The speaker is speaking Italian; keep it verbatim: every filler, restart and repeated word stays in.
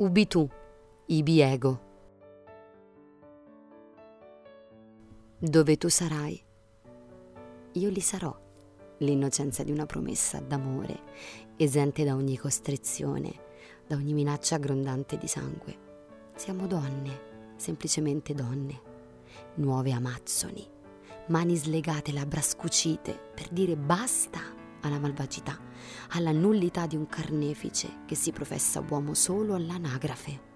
Ubi tu, ibi ego. Dove tu sarai, io lì sarò. L'innocenza di una promessa d'amore, esente da ogni costrizione, da ogni minaccia grondante di sangue. Siamo donne, semplicemente donne, nuove amazzoni, mani slegate, labbra scucite, per dire basta alla malvagità, alla nullità di un carnefice che si professa uomo solo all'anagrafe.